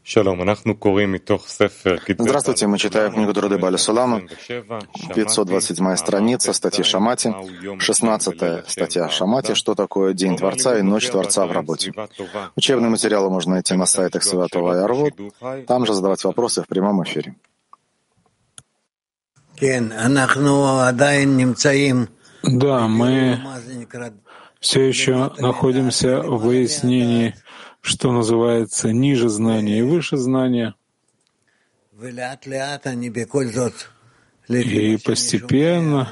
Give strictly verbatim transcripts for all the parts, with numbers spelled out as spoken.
Здравствуйте, мы читаем книгу Дуруды Бааля Сулама, пятьсот двадцать седьмая страница, статьи Шамати, шестнадцатая статья Шамати, что такое День Творца и Ночь Творца в работе. Учебные материалы можно найти на сайтах Святого Арвот, там же задавать вопросы в прямом эфире. Да, мы все еще находимся в выяснении, что называется ниже знания и выше знания. И постепенно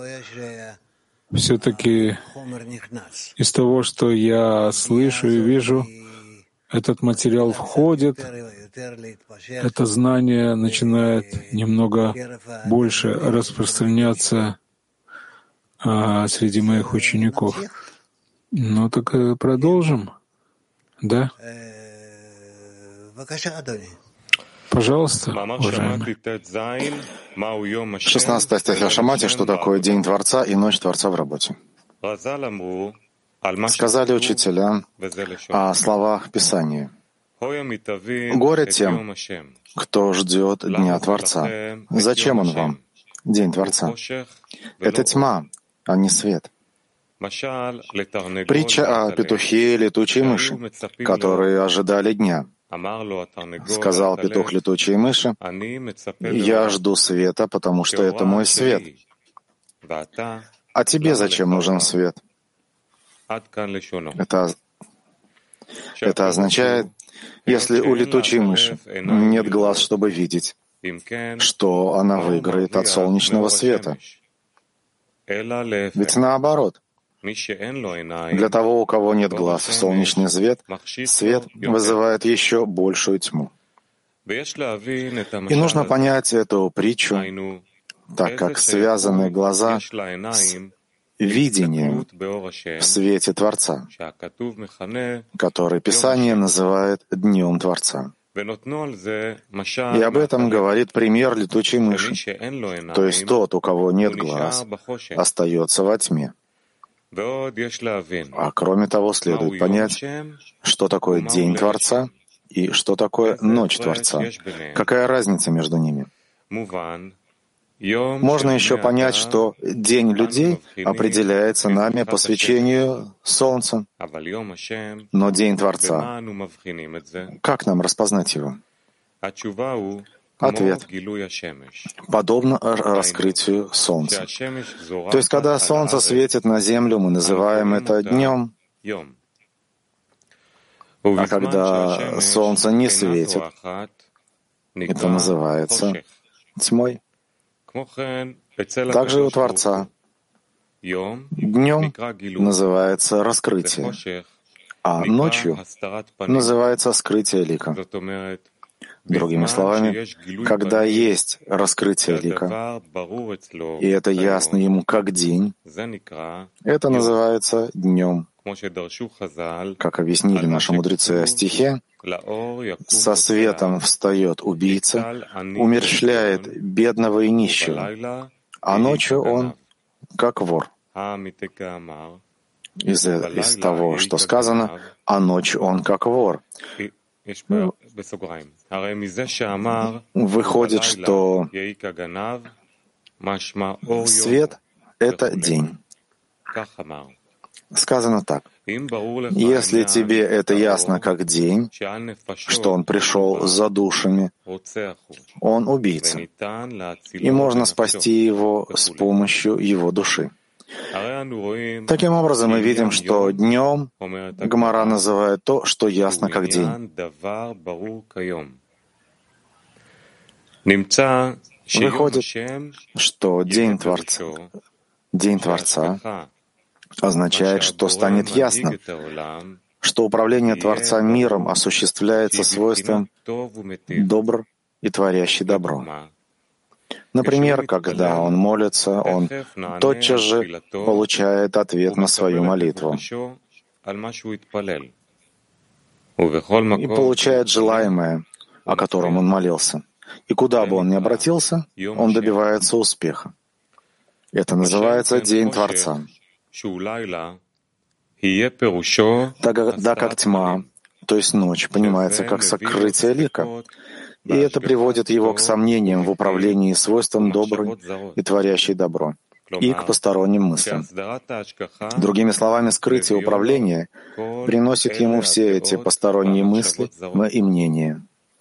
все-таки из того, что я слышу и вижу, этот материал входит, это знание начинает немного больше распространяться а, среди моих учеников. Ну так продолжим. Да? Пожалуйста, уважаемый. шестнадцатая статья Шамати, что такое День Творца и Ночь Творца в работе. Сказали учителя о словах Писания. Горе тем, кто ждет Дня Творца. Зачем он вам, День Творца? Это тьма, а не свет. Притча о петухе и летучей мыши, которые ожидали дня. Сказал петух летучей мыши: «Я жду света, потому что это мой свет. А тебе зачем нужен свет?» Это, это означает, если у летучей мыши нет глаз, чтобы видеть, что она выиграет от солнечного света. Ведь наоборот. Для того, у кого нет глаз, солнечный свет, свет вызывает еще большую тьму. И нужно понять эту притчу, так как связаны глаза с видением в свете Творца, который Писание называет Днем Творца. И об этом говорит пример летучей мыши, то есть тот, у кого нет глаз, остается во тьме. А кроме того, следует понять, что такое День Творца и что такое Ночь Творца. Какая разница между ними? Можно еще понять, что День людей определяется нами по свечению Солнца. Но День Творца, как нам распознать его? Ответ: подобно раскрытию Солнца. То есть, когда Солнце светит на Землю, мы называем это днем. А когда Солнце не светит, это называется тьмой. Также у Творца днем называется раскрытие, а ночью называется скрытие лика. Другими словами, когда есть раскрытие лика, и это ясно ему как день, это называется днем. Как объяснили наши мудрецы о стихе, со светом встает убийца, умерщвляет бедного и нищего, а ночью он как вор. Из, из того, что сказано, а ночью он как вор. Выходит, что свет — это день. Сказано так: если тебе это ясно как день, что он пришел за душами, он убийца, и можно спасти его с помощью его души. Таким образом, мы видим, что днем Гемара называет то, что ясно как день. Выходит, что День Творца, День Творца означает, что станет ясно, что управление Творца миром осуществляется свойством добр и творящий добро. Например, когда он молится, он тотчас же получает ответ на свою молитву и получает желаемое, о котором он молился. И куда бы он ни обратился, он добивается успеха. Это называется День Творца. Тогда как тьма то есть ночь, понимается как сокрытие лика, и это приводит его к сомнениям в управлении свойством доброй и творящей добро, и к посторонним мыслям. Другими словами, скрытие управления приносит ему все эти посторонние мысли и мнения.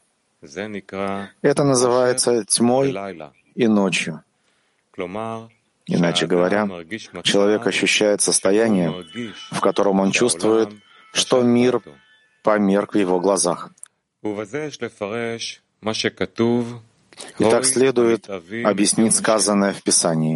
Это называется тьмой и ночью. Иначе говоря, человек ощущает состояние, в котором он чувствует, что мир померк в его глазах. И так следует объяснить сказанное в Писании.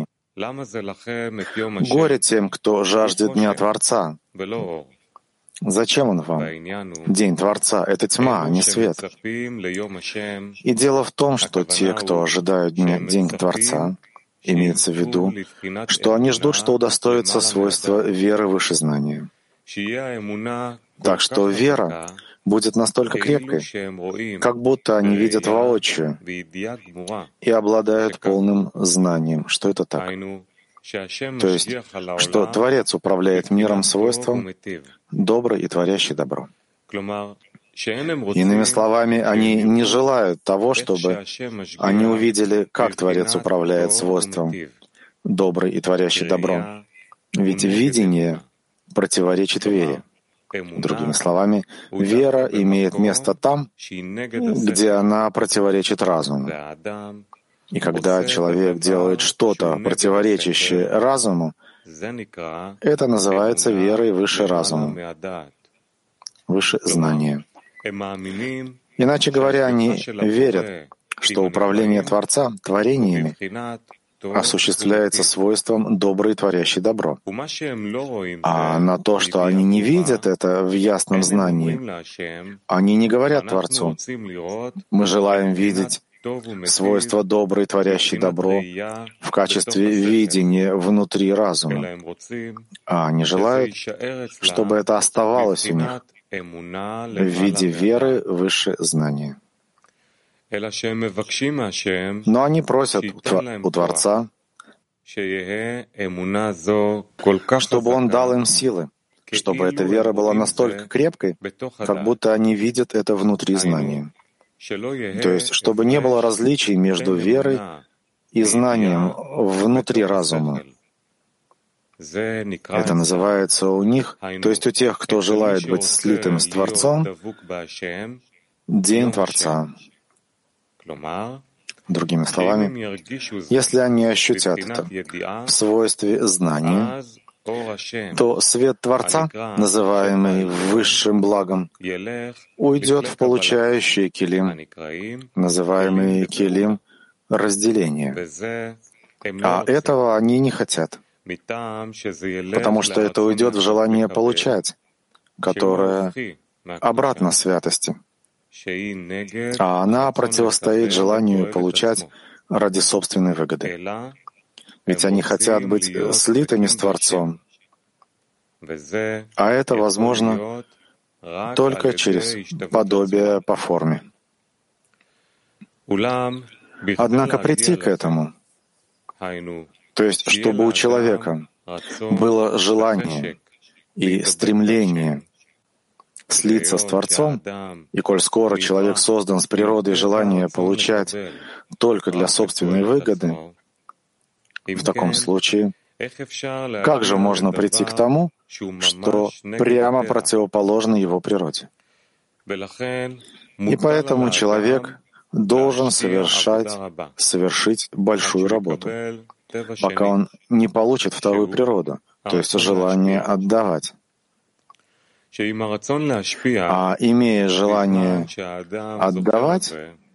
Горе тем, кто жаждет Дня Творца. Зачем он вам? День Творца — это тьма, а не свет. И дело в том, что те, кто ожидают Дня, День Творца, имеется в виду, что они ждут, что удостоится свойства веры выше знания. Так что вера будет настолько крепкой, как будто они видят воочию и обладают полным знанием, что это так. То есть, что Творец управляет миром свойством добрый и творящий добро. Иными словами, они не желают того, чтобы они увидели, как Творец управляет свойством добрый и творящий добро. Ведь видение противоречит вере. Другими словами, вера имеет место там, где она противоречит разуму. И когда человек делает что-то, противоречащее разуму, это называется верой выше разума, выше знания. Иначе говоря, они верят, что управление Творца творениями осуществляется свойством добрый творящий добро. А на то, что они не видят это в ясном знании, они не говорят Творцу: «Мы желаем видеть свойство добрый творящий добро в качестве видения внутри разума», а они желают, чтобы это оставалось у них в виде веры выше знания. Но они просят у Творца, чтобы Он дал им силы, чтобы эта вера была настолько крепкой, как будто они видят это внутри знания. То есть, чтобы не было различий между верой и знанием внутри разума. Это называется у них, то есть у тех, кто желает быть слитым с Творцом, День Творца. Другими словами, если они ощутят это в свойстве знания, то свет Творца, называемый высшим благом, уйдет в получающий килим, называемый килим разделения. А этого они не хотят, потому что это уйдет в желание получать, которое обратно святости. А она противостоит желанию получать ради собственной выгоды. Ведь они хотят быть слитыми с Творцом, а это возможно только через подобие по форме. Однако прийти к этому, то есть чтобы у человека было желание и стремление слиться с Творцом, и коль скоро человек создан с природой желания получать только для собственной выгоды, в таком случае, как же можно прийти к тому, что прямо противоположно его природе? И поэтому человек должен совершать, совершить большую работу, пока он не получит вторую природу, то есть желание отдавать. А имея желание отдавать,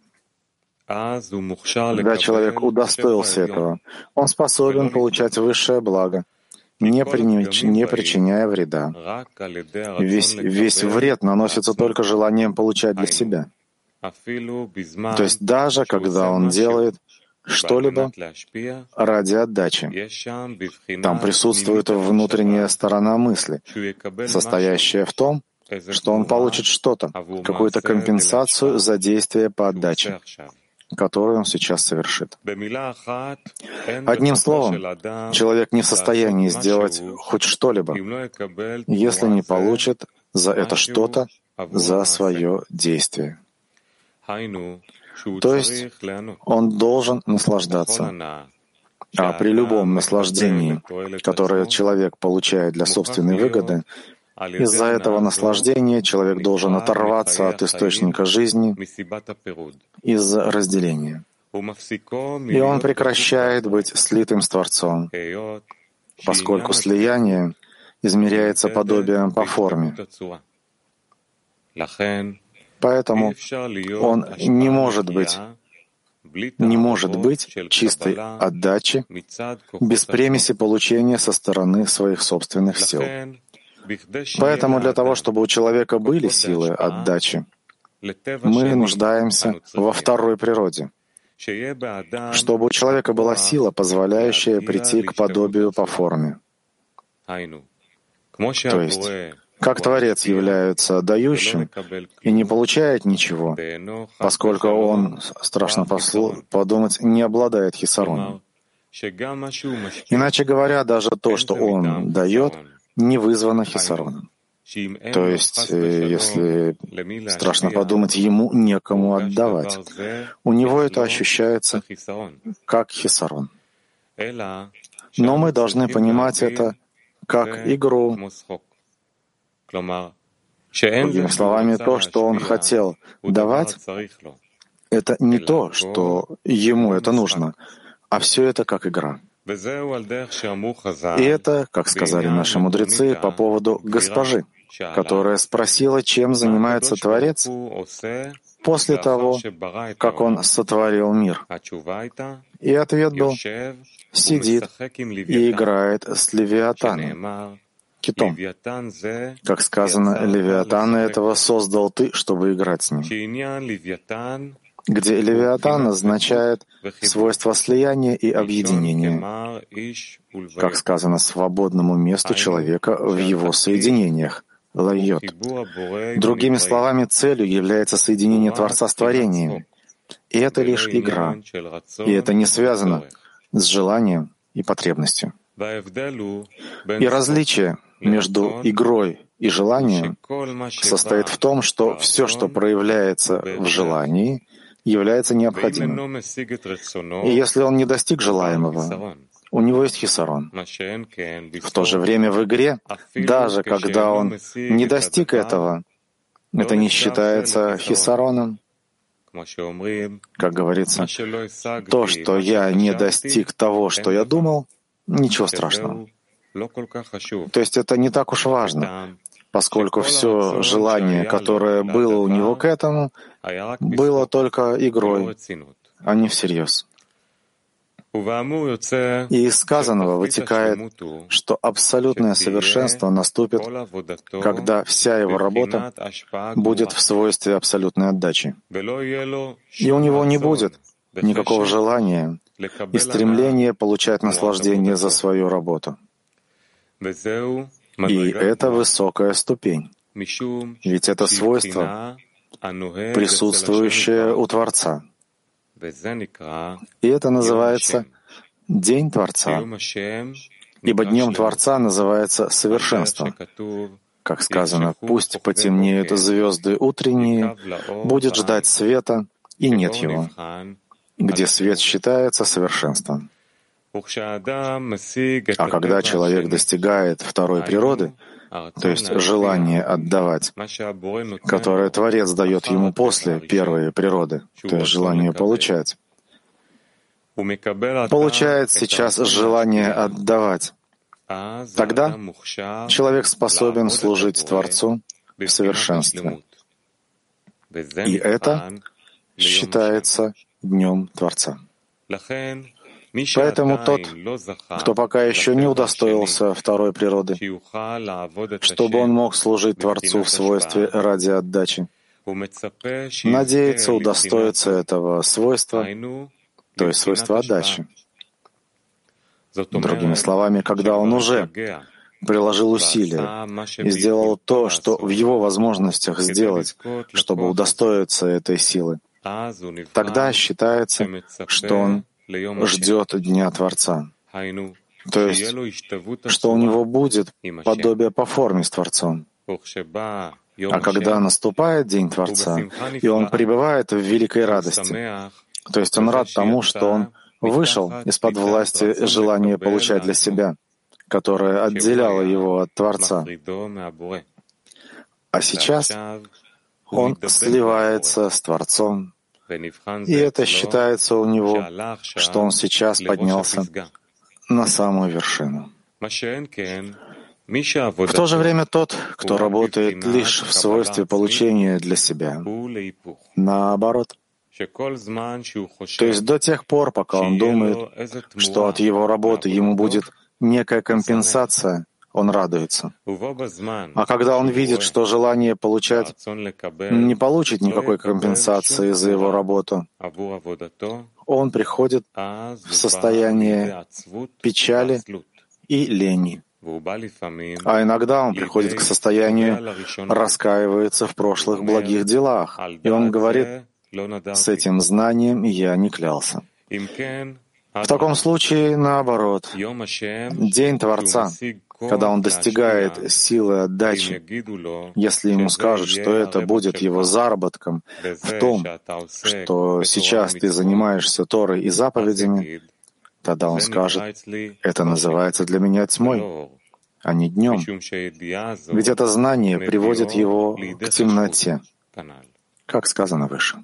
когда человек удостоился этого, он способен получать высшее благо, не, при, не причиняя вреда. Весь, весь вред наносится только желанием получать для себя. То есть даже когда он делает что-либо ради отдачи, там присутствует внутренняя сторона мысли, состоящая в том, что он получит что-то, какую-то компенсацию за действие по отдаче, которую он сейчас совершит. Одним словом, человек не в состоянии сделать хоть что-либо, если не получит за это что-то за свое действие. То есть он должен наслаждаться. А при любом наслаждении, которое человек получает для собственной выгоды, из-за этого наслаждения человек должен оторваться от источника жизни из-за разделения. И он прекращает быть слитым с Творцом, поскольку слияние измеряется подобием по форме. Поэтому он не может быть, не может быть чистой отдачи без примеси получения со стороны своих собственных сил. Поэтому для того, чтобы у человека были силы отдачи, мы нуждаемся во второй природе, чтобы у человека была сила, позволяющая прийти к подобию по форме. То есть, как Творец является дающим и не получает ничего, поскольку он, страшно послу, подумать, не обладает хисароном. Иначе говоря, даже то, что он дает, не вызвано хисароном. То есть, если, страшно подумать, ему некому отдавать, у него это ощущается как хисарон. Но мы должны понимать это как игру. Другими словами, то, что он хотел давать, это не то, что ему это нужно, а все это как игра. И это, как сказали наши мудрецы, по поводу госпожи, которая спросила, чем занимается Творец после того, как он сотворил мир. И ответ был: сидит и играет с Левиатаном, китом. Как сказано, Левиатана этого создал ты, чтобы играть с ним. Где Левиатан означает свойство слияния и объединения, как сказано, свободному месту человека в его соединениях, лайот. Другими словами, целью является соединение Творца с творением. И это лишь игра. И это не связано с желанием и потребностью. И различие между игрой и желанием состоит в том, что все, что проявляется в желании, является необходимым. И если он не достиг желаемого, у него есть хисарон. В то же время в игре, даже когда он не достиг этого, это не считается хисароном. Как говорится, то, что я не достиг того, что я думал, ничего страшного. То есть это не так уж важно, поскольку все желание, которое было у него к этому, было только игрой, а не всерьез. И из сказанного вытекает, что абсолютное совершенство наступит, когда вся его работа будет в свойстве абсолютной отдачи. И у него не будет никакого желания и стремления получать наслаждение за свою работу. И это высокая ступень. Ведь это свойство, присутствующее у Творца. И это называется День Творца. Ибо Днем Творца называется совершенство. Как сказано, пусть потемнеют звезды утренние, будет ждать света, и нет его, где свет считается совершенством. А когда человек достигает второй природы, то есть желание отдавать, которое Творец дает ему после первой природы, то есть желание получать, получает сейчас желание отдавать, тогда человек способен служить Творцу в совершенстве. И это считается Днем Творца. Поэтому тот, кто пока еще не удостоился второй природы, чтобы он мог служить Творцу в свойстве ради отдачи, надеется удостоиться этого свойства, то есть свойства отдачи. Другими словами, когда он уже приложил усилия и сделал то, что в его возможностях сделать, чтобы удостоиться этой силы, тогда считается, что он ждет Дня Творца. То есть, что у него будет подобие по форме с Творцом. А когда наступает День Творца, и он пребывает в великой радости, то есть он рад тому, что он вышел из-под власти желания получать для себя, которое отделяло его от Творца. А сейчас он сливается с Творцом, и это считается у него, что он сейчас поднялся на самую вершину. В то же время тот, кто работает лишь в свойстве получения для себя, наоборот. То есть до тех пор, пока он думает, что от его работы ему будет некая компенсация, он радуется. А когда он видит, что желание получать не получит никакой компенсации за его работу, он приходит в состояние печали и лени. А иногда он приходит к состоянию раскаивается в прошлых благих делах, и он говорит: «С этим знанием я не клялся». В таком случае, наоборот, День Творца, когда он достигает силы отдачи, если ему скажут, что это будет его заработком в том, что сейчас ты занимаешься Торой и заповедями, тогда он скажет: «Это называется для меня тьмой, а не днем». Ведь это знание приводит его к темноте, как сказано выше.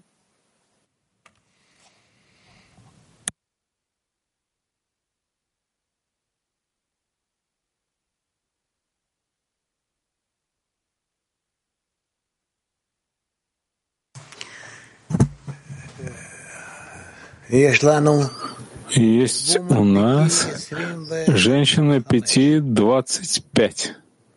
Есть у нас женщина пяти двадцать пять.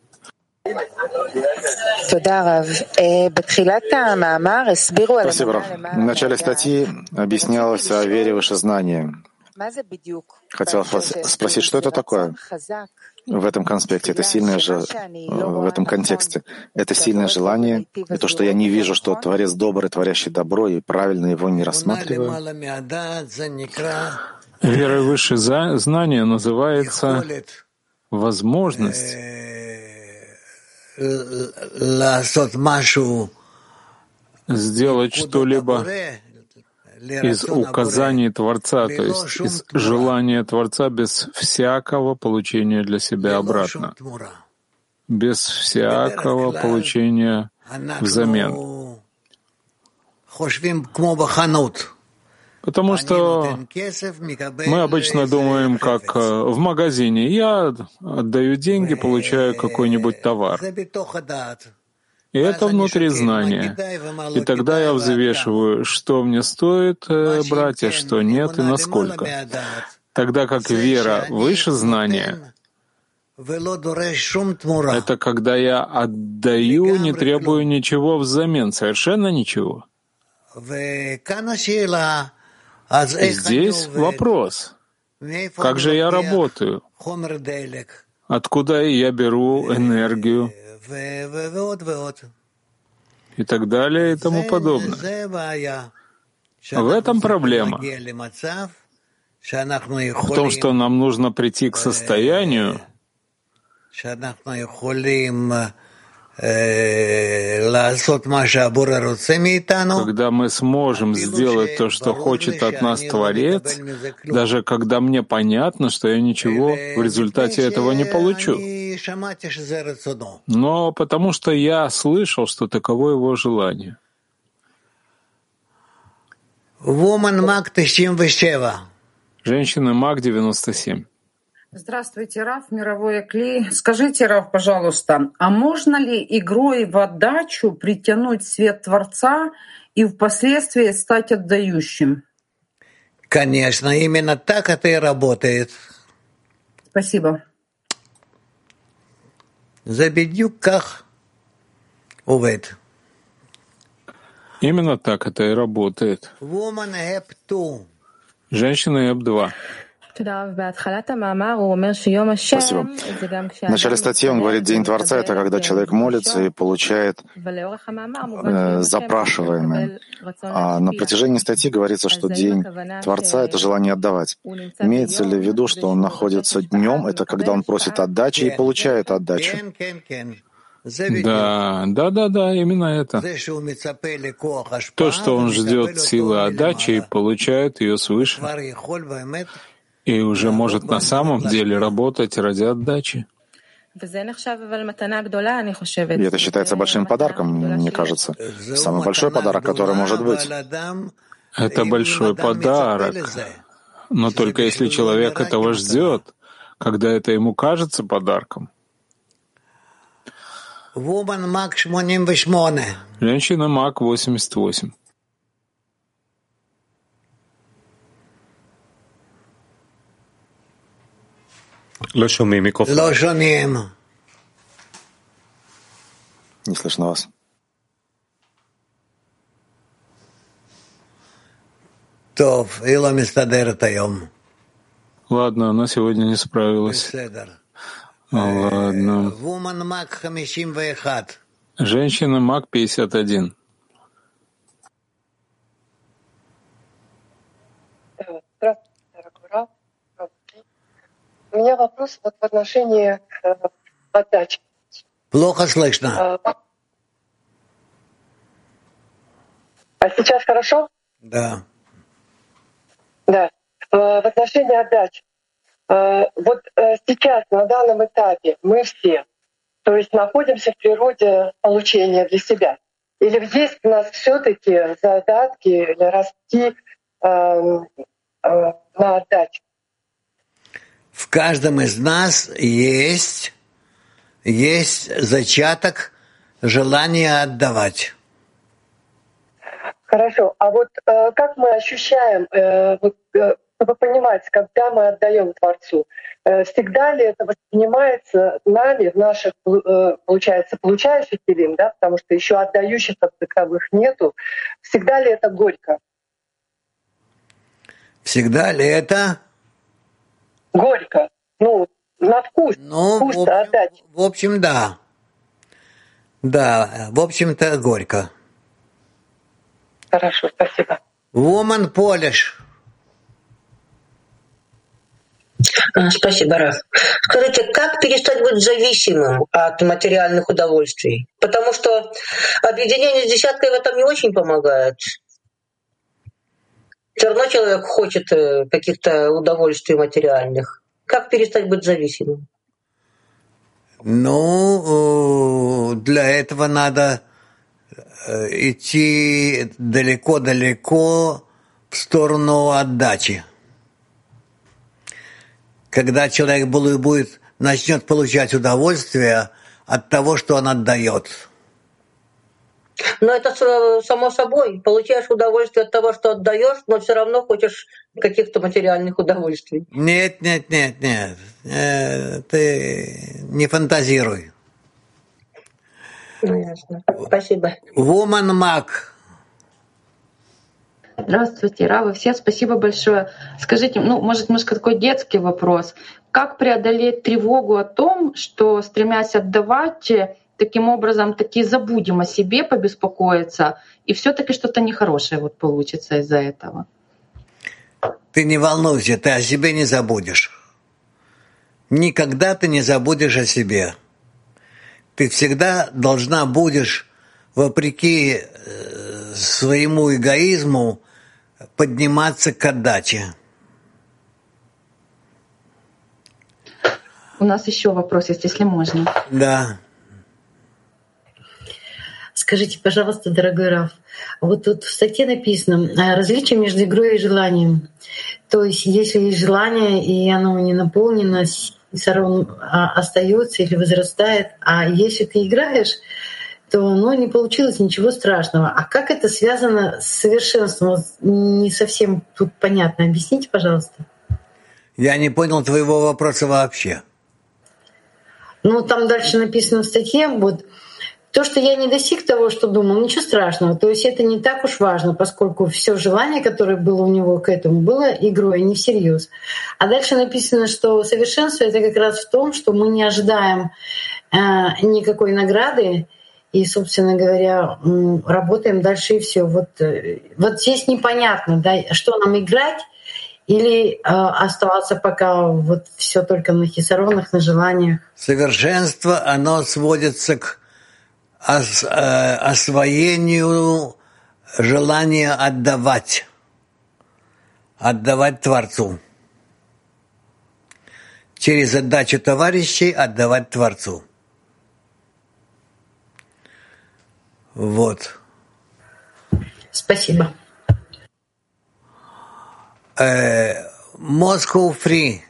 Спасибо, Рав. В начале статьи объяснялось о вере выше знания. Хотел спросить, что это такое? В этом конспекте, это сильное же, в этом контексте, это сильное желание, и то, что я не вижу, что Творец добрый, творящий добро, и правильно его не рассматриваю. Вера выше знания называется возможность сделать что-либо из указаний Творца, то есть из желания Творца без всякого получения для себя обратно, без всякого получения взамен. Потому что мы обычно думаем, как в магазине. Я отдаю деньги, получаю какой-нибудь товар. И это внутри знания. И тогда я взвешиваю, что мне стоит брать, а что нет, и насколько. Тогда как вера выше знания — это когда я отдаю, не требую ничего взамен, совершенно ничего. И здесь вопрос: как же я работаю? Откуда я беру энергию? И так далее, и тому подобное. В этом проблема. В том, что нам нужно прийти к состоянию, когда мы сможем сделать то, что хочет от нас Творец, даже когда мне понятно, что я ничего в результате этого не получу. Но потому что я слышал, что таково его желание. Женщина Маг девяносто семь. Здравствуйте, Рав, мировой Кли. Скажите, Рав, пожалуйста, а можно ли игрой в отдачу притянуть свет Творца и впоследствии стать отдающим? Конечно, именно так это и работает. Спасибо. Именно так это и работает. Женщина Эп два. Спасибо. В начале статьи он говорит, День Творца — это когда человек молится и получает э, запрашиваемое. А на протяжении статьи говорится, что День Творца — это желание отдавать. Имеется ли в виду, что он находится днем, это когда он просит отдачи и получает отдачу? Да, да, да, да, именно это. То, что он ждет силы отдачи и получает ее свыше, и уже может на самом деле работать ради отдачи. И это считается большим подарком, мне кажется. Самый большой подарок, который может быть. Это большой подарок. Но только если человек этого ждет, когда это ему кажется подарком. Женщина Мак восемьдесят восемь. Не слышно вас. Ладно, она сегодня не справилась. Ладно. Женщина Мак пятьдесят один. Здравствуйте, дорогой Рав. У меня вопрос вот в отношении э, отдачи. Плохо слышно. А сейчас хорошо? Да. Да. В отношении отдачи. Вот сейчас, на данном этапе, мы все, то есть находимся в природе получения для себя. Или есть у нас все-таки задатки или расти э, э, на отдачу? В каждом из нас есть, есть зачаток желания отдавать. Хорошо. А вот э, как мы ощущаем, э, вот, э, чтобы понимать, когда мы отдаем Творцу, э, всегда ли это воспринимается нами в наших, э, получается, получающих келим, да, потому что еще отдающих как таковых нету, всегда ли это горько? Всегда ли это? Горько. Ну, на вкус. Ну, вкус в, отдать. в общем, да. Да, в общем-то, горько. Хорошо, спасибо. Woman Polish. Спасибо, Раф. Скажите, как перестать быть зависимым от материальных удовольствий? Потому что объединение с десяткой в этом не очень помогает. Все равно человек хочет каких-то удовольствий материальных. Как перестать быть зависимым? Ну, для этого надо идти далеко-далеко в сторону отдачи. Когда человек будет, начнет получать удовольствие от того, что он отдает. Но это само собой. Получаешь удовольствие от того, что отдаешь, но все равно хочешь каких-то материальных удовольствий. Нет, нет, нет, нет. Э, ты не фантазируй. Ну, ясно. Спасибо. Woman Mac. Здравствуйте, Равы, все, спасибо большое. Скажите, ну, может, немножко такой детский вопрос. Как преодолеть тревогу о том, что, стремясь отдавать, таким образом таки забудем о себе, побеспокоиться, и все-таки что-то нехорошее вот получится из-за этого? Ты не волнуйся, ты о себе не забудешь. Никогда ты не забудешь о себе. Ты всегда должна будешь, вопреки э, своему эгоизму, подниматься к отдаче. У нас еще вопрос есть, если можно. Да. Скажите, пожалуйста, дорогой Раф, вот тут в статье написано различие между игрой и желанием. То есть, если есть желание, и оно не наполнено, сарон остается или возрастает, а если ты играешь, то ну, не получилось ничего страшного. А как это связано с совершенством? Не совсем тут понятно. Объясните, пожалуйста. Я не понял твоего вопроса вообще. Ну, там дальше написано в статье, вот, то, что я не достиг того, что думал, ничего страшного. То есть это не так уж важно, поскольку все желание, которое было у него к этому, было игрой, не всерьез. А дальше написано, что совершенство — это как раз в том, что мы не ожидаем э, никакой награды, и, собственно говоря, работаем дальше и все. Вот, вот здесь непонятно, да, что нам играть или э, оставаться пока вот все только на хисаронах, на желаниях. Совершенство, оно сводится к ос, э, освоению желания отдавать, отдавать Творцу. Через отдачу товарищей отдавать Творцу. Вот. Спасибо. Э, Moscow Free.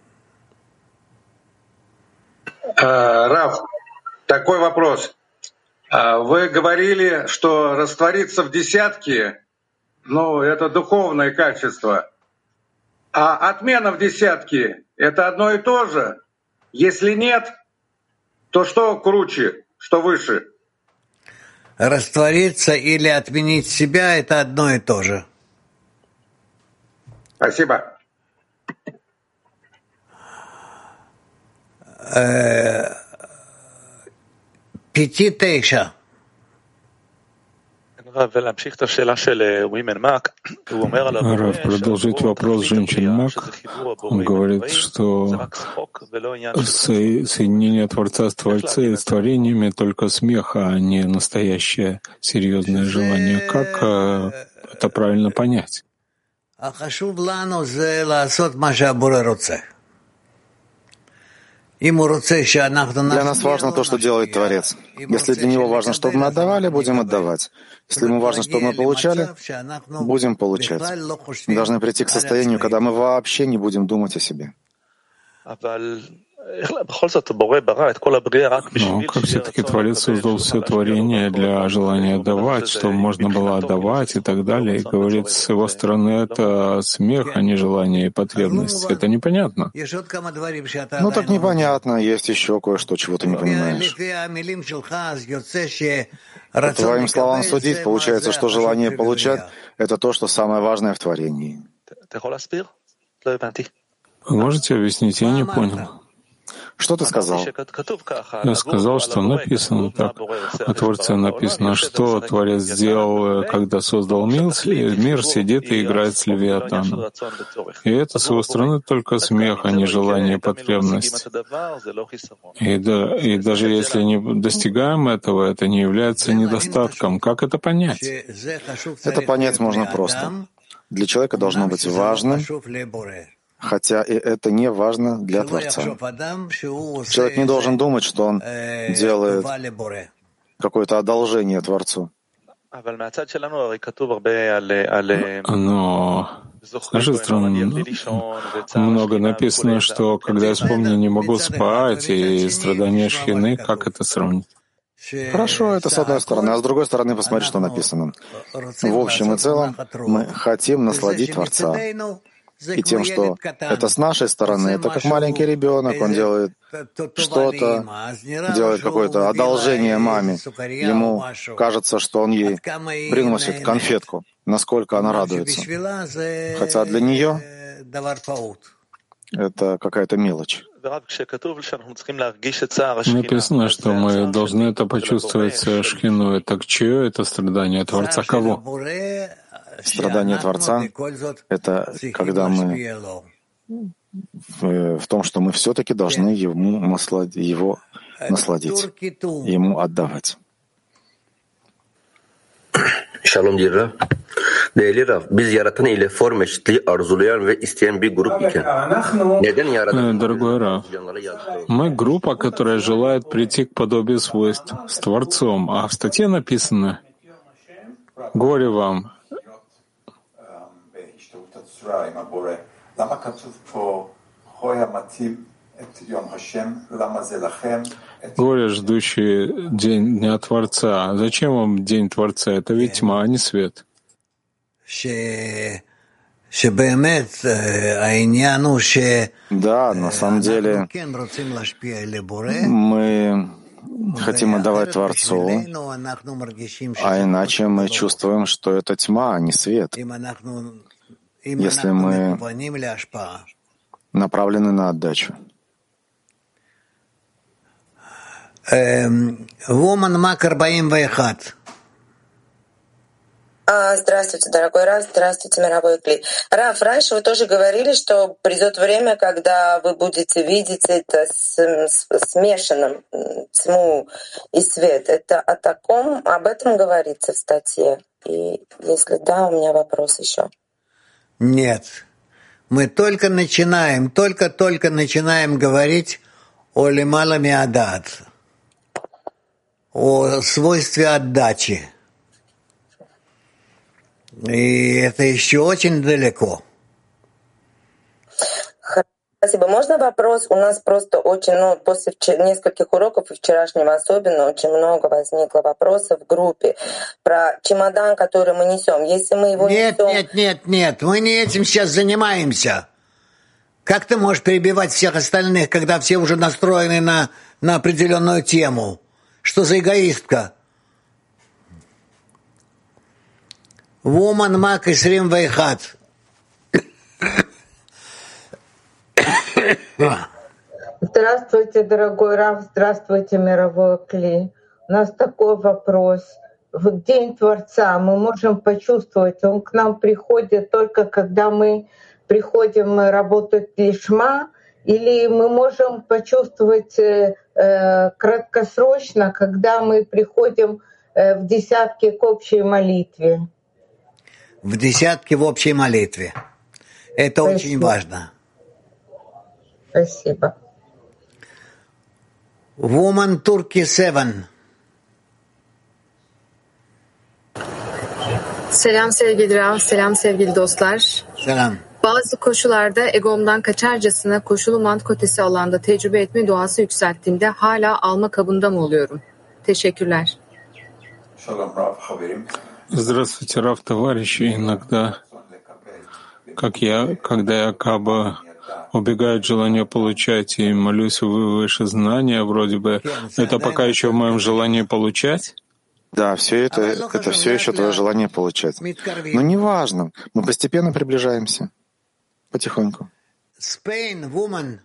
Рав, такой вопрос. Вы говорили, что раствориться в десятке, ну, это духовное качество. А отмена в десятке — это одно и то же? Если нет, то что круче, что выше? Раствориться или отменить себя — это одно и то же. Спасибо. Пяти тейша. Рав, продолжить вопрос женщин Мак. Он говорит, что соединение Творца с Творцем и с творениями только смех, а не настоящее серьезное желание. Как это правильно понять? Для нас важно то, что делает Творец. Если для Него важно, чтобы мы отдавали, будем отдавать. Если Ему важно, чтобы мы получали, будем получать. Мы должны прийти к состоянию, когда мы вообще не будем думать о себе. Но как все-таки Творец создал все творение для желания отдавать, чтобы можно было отдавать и так далее. И говорит, с его стороны это смех, а не желание и потребность. Это непонятно. Ну так непонятно. Есть еще кое-что, чего ты не понимаешь. По твоим словам судить, получается, что желание получать — это то, что самое важное в творении. Вы можете объяснить? Я не понял. Что ты сказал? Я сказал, что написано так. О Творце написано, что Творец сделал, когда создал мир, мир сидит и играет с Левиатаном. И это, с его стороны, только смех, а не желание, потребность. И, да, и даже если не достигаем этого, это не является недостатком. Как это понять? Это понять можно просто. Для человека должно быть важным, хотя и это не важно для Творца. Человек не должен думать, что он делает какое-то одолжение Творцу. Но с нашей стороны много написано, что когда я вспомню, не могу спать, и страдания шхины, как это сравнить? Хорошо, это с одной стороны, а с другой стороны посмотри, что написано. В общем и целом мы хотим насладить Творца. И тем, что это с нашей стороны, это как маленький ребенок, он делает что-то, делает какое-то одолжение маме. Ему кажется, что он ей приносит конфетку, насколько она радуется. Хотя для нее это какая-то мелочь. Написано, что мы должны это почувствовать шхину. Так чье это страдание? Творца кого? Страдание Творца — это когда мы в, в том, что мы все-таки должны ему насладить, его насладить, ему отдавать. Şalom Rav. Değerli Rav, biz yaratan ile form eşitliği arzulayan ve isteyen bir grup iken neden yaratan? Дорогой Рав, мы группа, которая желает прийти к подобию свойств с Творцом, а в статье написано «Горе вам». Горе, ждущие день Дня Творца. Зачем вам День Творца? Это ведь тьма, а не свет. Да, на самом деле мы хотим отдавать Творцу, а иначе мы чувствуем, что это тьма, а не свет. Если мы направлены на отдачу. Woman Мак сорок один. А, здравствуйте, дорогой Раф, здравствуйте, мировой Кли. Раф, раньше вы тоже говорили, что придет время, когда вы будете видеть это с, с, смешанным, тьму и свет. Это о таком, об этом говорится в статье? И если да, у меня вопрос еще. Нет. Мы только начинаем, только-только начинаем говорить о лимала миадат, о свойстве отдачи. И это еще очень далеко. Спасибо. Можно вопрос? У нас просто очень, ну, после вчер... нескольких уроков и вчерашнего особенно, очень много возникло вопросов в группе про чемодан, который мы несем. Если мы его нет, несем... Нет, нет, нет, мы не этим сейчас занимаемся. Как ты можешь перебивать всех остальных, когда все уже настроены на, на определенную тему? Что за эгоистка? Woman Мак и Срим Вайхат. Здравствуйте, дорогой Раф, здравствуйте, мировой Кли. У нас такой вопрос. В День Творца мы можем почувствовать, он к нам приходит только когда мы приходим работать лишма, или мы можем почувствовать э, э, краткосрочно, когда мы приходим э, в десятки к общей молитве? В десятки в общей молитве. Это Спасибо. Очень важно. Спасибо. Woman Turkey seven. Selam sevgili Rav, selam sevgili dostlar. Selam. Bazı koşullarda egomdan kaçarcasına koşulu mantık ötesi alanda tecrübe etme duası yükselttiğimde hala alma kabında mı oluyorum? Teşekkürler. Здравствуйте, Рав, товарищи. Иногда, как я, когда я каба убегает желание получать и молюсь выше знания, вроде бы, это пока еще в моем желании получать? Да, все это, это все еще твое желание получать. Но неважно, мы постепенно приближаемся. Потихоньку. Spain, woman.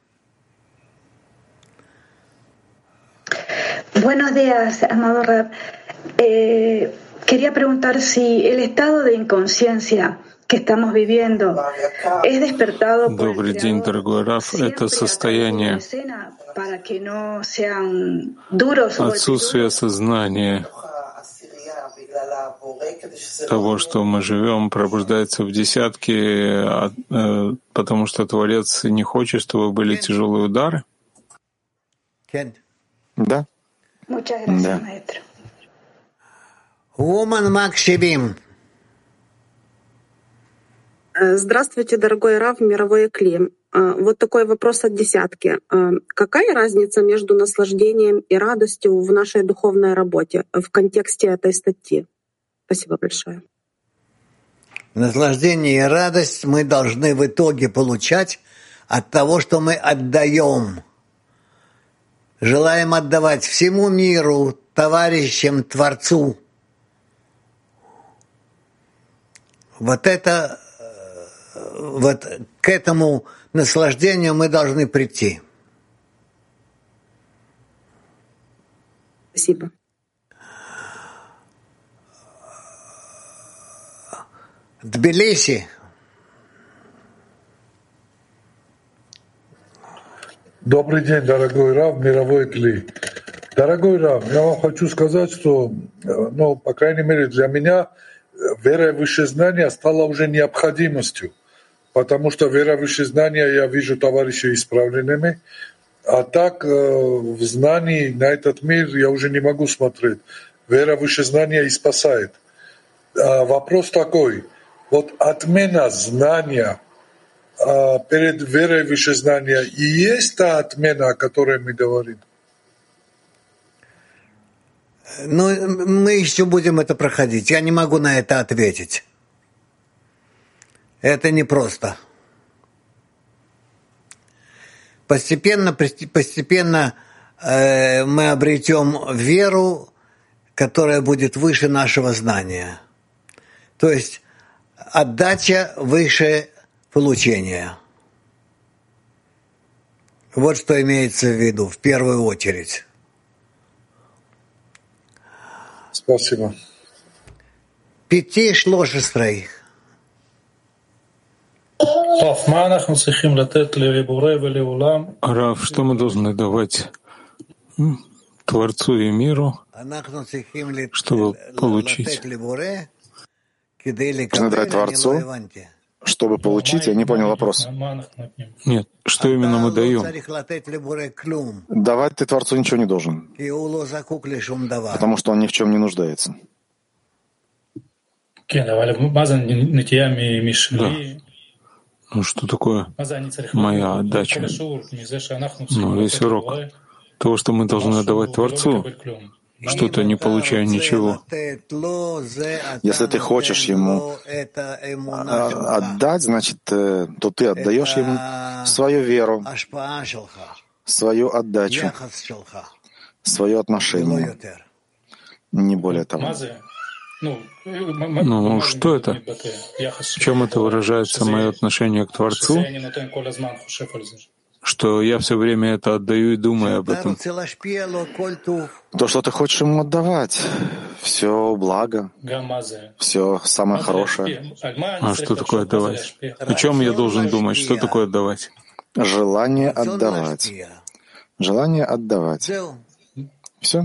Buenos días, amado Rab. Eh, quería preguntar si el estado de inconsciencia que estamos viviendo es despertado por Добрый день, дорогой Раф. Это состояние отсутствия сознания того, что мы живем, пробуждается в десятки, потому что Творец не хочет, чтобы были тяжелые удары? Да. Да. Woman Максибим. Здравствуйте, дорогой Рав, мировой Кли. Вот такой вопрос от десятки. Какая разница между наслаждением и радостью в нашей духовной работе в контексте этой статьи? Спасибо большое. Наслаждение и радость мы должны в итоге получать от того, что мы отдаем. Желаем отдавать всему миру, товарищам, Творцу. Вот это, вот к этому наслаждению мы должны прийти. Спасибо. Тбилиси. Добрый день, дорогой Рав, мировой Кли. Дорогой Рав, я вам хочу сказать, что, ну, по крайней мере, для меня вера в высшее знание стала уже необходимостью, потому что вера в высшее знание я вижу товарищей исправленными, а так в знании на этот мир я уже не могу смотреть. Вера в высшее знание и спасает. А вопрос такой, вот отмена знания перед верой в высшее знание и есть та отмена, о которой мы говорим? Ну, мы еще будем это проходить. Я не могу на это ответить. Это непросто. Постепенно, постепенно э, мы обретем веру, которая будет выше нашего знания. То есть отдача выше получения. Вот что имеется в виду в первую очередь. Спасибо. пяти шлошестрей. Рав, что мы должны давать Творцу и миру, чтобы получить? Нужно дать Творцу, чтобы получить? Я не понял вопрос. Нет, что именно мы даем? Давать ты Творцу ничего не должен, потому что он ни в чем не нуждается. Да. Ну что такое моя отдача? Ну, весь урок того, что мы должны отдавать Творцу, что-то не получая ничего. Если ты хочешь ему отдать, значит, то ты отдаешь ему свою веру, свою отдачу, свое отношение, не более того. Ну, что это? В чем это выражается, мое отношение к Творцу? Что я все время это отдаю и думаю об этом. То, что ты хочешь ему отдавать, все благо, все самое хорошее. А что такое отдавать? О чем я должен думать? Что такое отдавать? Желание отдавать. Желание отдавать. Все?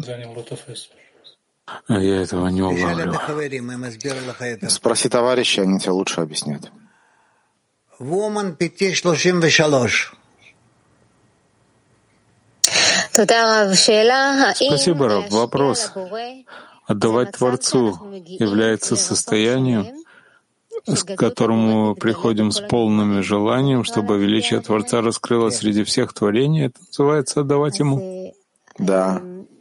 А я этого не улавливаю. Спроси товарища, они тебе лучше объяснят. Спасибо, Рав. Вопрос. Отдавать Творцу является состоянием, к которому мы приходим с полным желанием, чтобы величие Творца раскрылось среди всех творений. Это называется отдавать Ему? Да.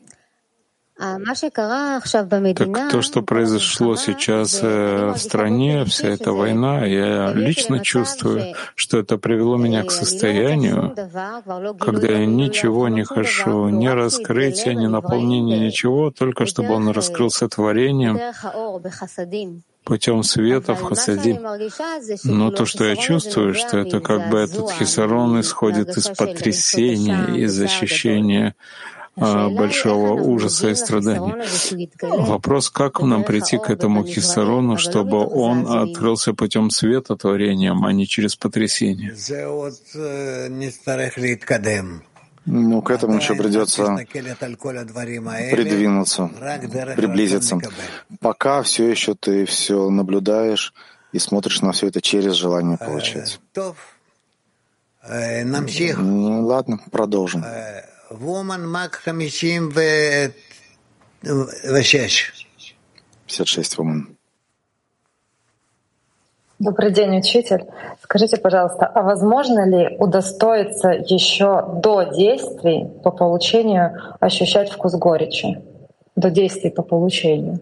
Так то, что произошло сейчас в стране, вся эта война, я лично чувствую, что это привело меня к состоянию, когда я ничего не хочу, ни раскрытия, ни наполнения, ничего, только чтобы он раскрылся творением путем света в хасадим. Но то, что я чувствую, что это как бы этот хисарон исходит из потрясения, из ощущения большого ужаса и страдания. Вопрос, как нам прийти к этому хисарону, чтобы он открылся путем света творением, а не через потрясение? Ну, к этому еще придется придвинуться, приблизиться. Пока все еще ты все наблюдаешь и смотришь на все это через желание получать. Ну, ладно, продолжим. пятьдесят шесть, Вуман. Добрый день, учитель. Скажите, пожалуйста, а возможно ли удостоиться еще до действий по получению ощущать вкус горечи? До действий по получению?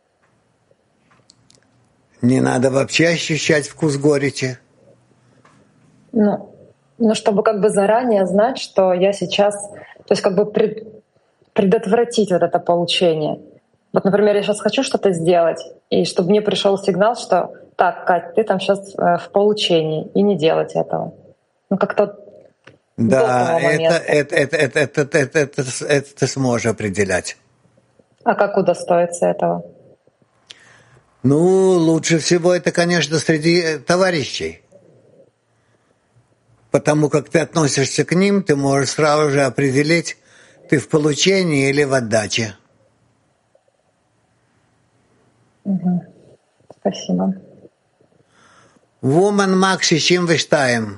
Не надо вообще ощущать вкус горечи. Ну, ну, чтобы как бы заранее знать, что я сейчас, то есть как бы пред, предотвратить вот это получение. Вот, например, я сейчас хочу что-то сделать, и чтобы мне пришел сигнал, что так, Кать, ты там сейчас в получении, и не делать этого. Ну, как-то да, это, это, это, это, это, это, это, это, это ты сможешь определять. А как удостоиться этого? Ну, лучше всего это, конечно, среди товарищей. Потому как ты относишься к ним, ты можешь сразу же определить, ты в получении или в отдаче. Угу. Спасибо. Woman Max шестьдесят два.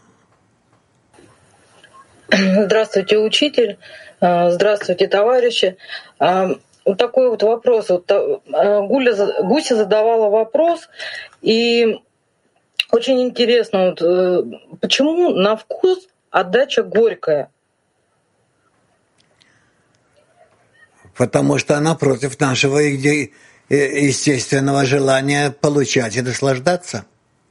Здравствуйте, учитель. Здравствуйте, товарищи. Вот такой вот вопрос. Вот Гуля, Гуся задавала вопрос, и очень интересно, вот, почему на вкус отдача горькая? Потому что она против нашего естественного желания получать и наслаждаться.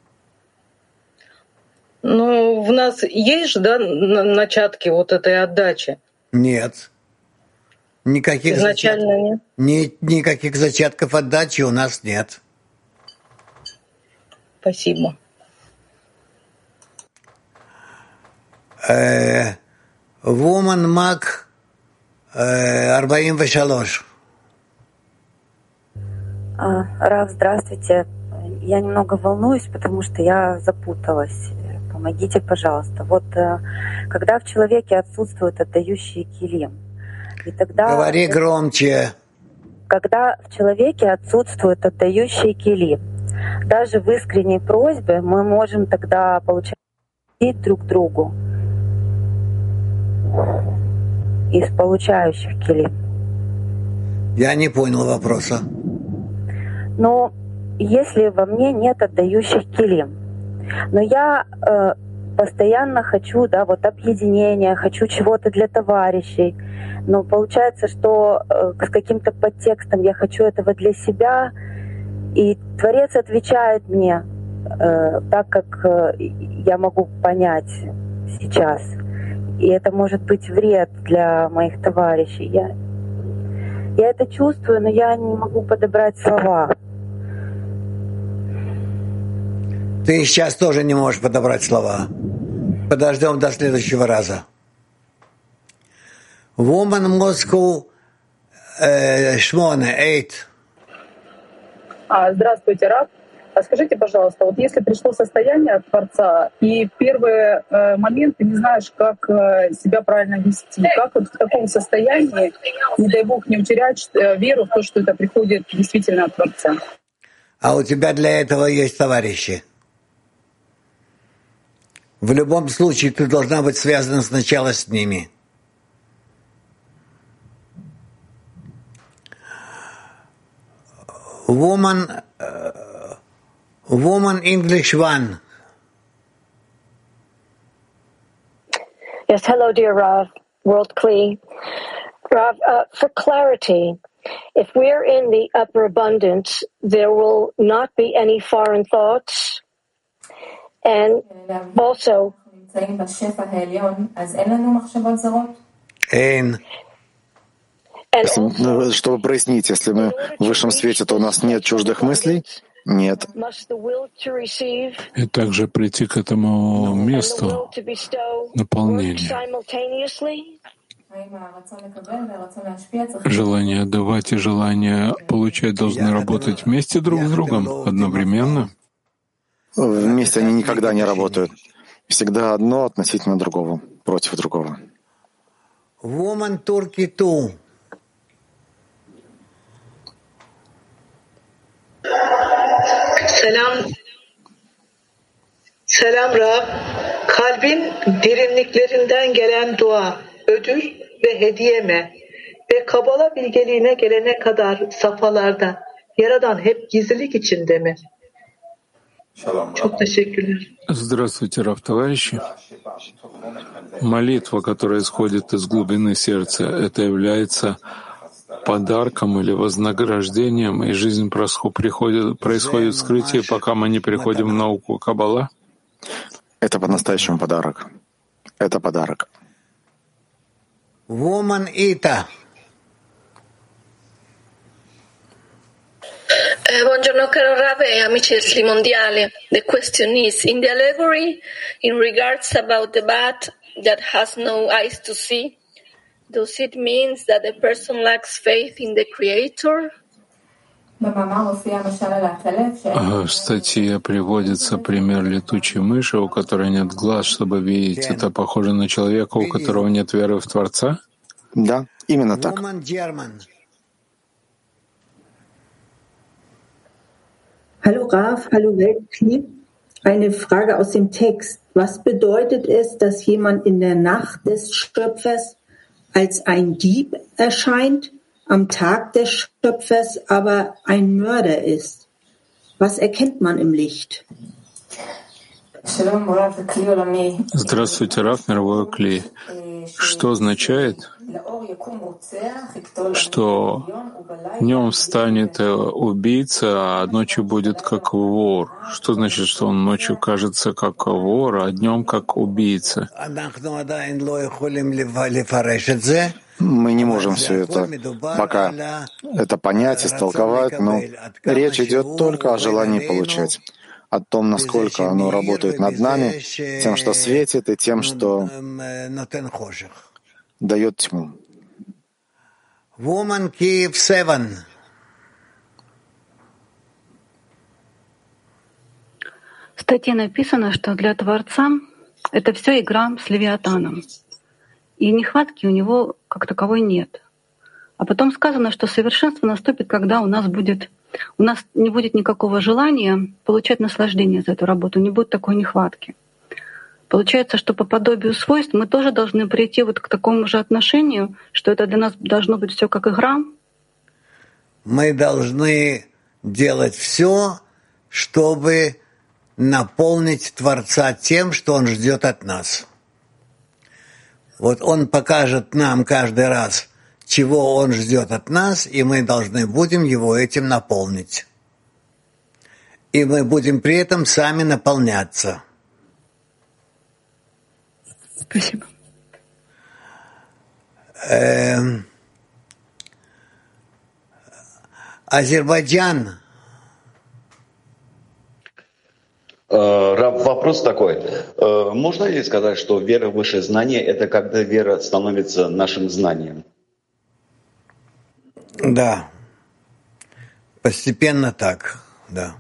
Ну, в нас есть же, да, начатки вот этой отдачи? Нет. Никаких Изначально зачатков, нет? Ни, никаких зачатков отдачи у нас нет. Спасибо. Woman Mag ארבעים ושלוש. Рав, здравствуйте. Я немного волнуюсь, потому что я запуталась. Помогите, пожалуйста. Вот когда в человеке отсутствуют отдающие килим, и тогда... Говори громче. Когда в человеке отсутствуют отдающие килим, даже в искренней просьбе мы можем тогда получать друг другу из получающих килим. Я не понял вопроса. Но если во мне нет отдающих килим, но я э, постоянно хочу, да, вот объединения, хочу чего-то для товарищей, но получается, что э, с каким-то подтекстом я хочу этого для себя, и Творец отвечает мне э, так, как э, я могу понять сейчас. И это может быть вред для моих товарищей. Я, я это чувствую, но я не могу подобрать слова. Ты сейчас тоже не можешь подобрать слова. Подождем до следующего раза. Woman Moscow восемь, eight. Здравствуйте, Рав. Скажите, пожалуйста, вот если пришло состояние от Творца, и в первые э, моменты не знаешь, как э, себя правильно вести, как вот в таком состоянии, не дай Бог, не утерять э, веру в то, что это приходит действительно от Творца? А у тебя для этого есть товарищи. В любом случае ты должна быть связана сначала с ними. Woman, uh, woman English one. Yes, hello, dear Rav, World Kli. Rav, uh, for clarity, if we're in the upper abundance, there will not be any foreign thoughts. And also, Эйн. Если, чтобы прояснить, если мы в высшем свете, то у нас нет чуждых мыслей? Нет. И также прийти к этому месту наполнения. Желание отдавать и желание получать должны работать вместе друг с другом одновременно. Вместе они никогда не работают. Всегда одно относительно другого, против другого. Woman Turkey two. Selam. Selam Rab. Kalbin derinliklerinden gelen dua, ödül ve hediye mi? Ve Kabala bilgeliğine gelene kadar safhalarda Yaradan hep gizlilik içinde mi? Çok teşekkürler. Здравствуйте, Рав, товарищи. Молитва, которая исходит из глубины сердца, это является подарком или вознаграждением, и жизнь приходит, происходит в скрытии, пока мы не приходим в науку Каббала? Это по-настоящему подарок. Это подарок. Woman Ita. Eh, buongiorno caro Rav e amici del Sli Mondiale. The question is, in the allegory, in regards about the bat that has no eyes to see, does it mean that the person lacks faith in the Creator? В статье приводится пример летучей мыши, у которой нет глаз, чтобы видеть. Это похоже на человека, у которого нет веры в Творца? Да, именно так. Hallo Rav, hallo Weltkli. Eine Frage aus dem Text. Was bedeutet es, dass jemand in der Nacht des Schöpfers als ein Dieb erscheint, am Tag des Schöpfers aber ein Mörder ist? Was erkennt man im Licht? Здравствуйте, Рав, мировой Кли. Что означает, что днем встанет убийца, а ночью будет как вор? Что значит, что он ночью кажется как вор, а днем как убийца? Мы не можем все это пока это понять, истолковать, но речь идет только о желании получать, о том, насколько оно работает над нами, тем, что светит, и тем, что дает тьму. Woman Kiev seven. В статье написано, что для Творца это все игра с Левиатаном. И нехватки у него как таковой нет. А потом сказано, что совершенство наступит, когда у нас будет, у нас не будет никакого желания получать наслаждение за эту работу, не будет такой нехватки. Получается, что по подобию свойств мы тоже должны прийти вот к такому же отношению, что это для нас должно быть все как игра. Мы должны делать все, чтобы наполнить Творца тем, что Он ждет от нас. Вот Он покажет нам каждый раз, чего Он ждет от нас, и мы должны будем Его этим наполнить. И мы будем при этом сами наполняться. Спасибо. Эм, Азербайджан. Рав, вопрос такой. Можно ли сказать, что вера в высшее знание — это когда вера становится нашим знанием? Да. Постепенно так, да.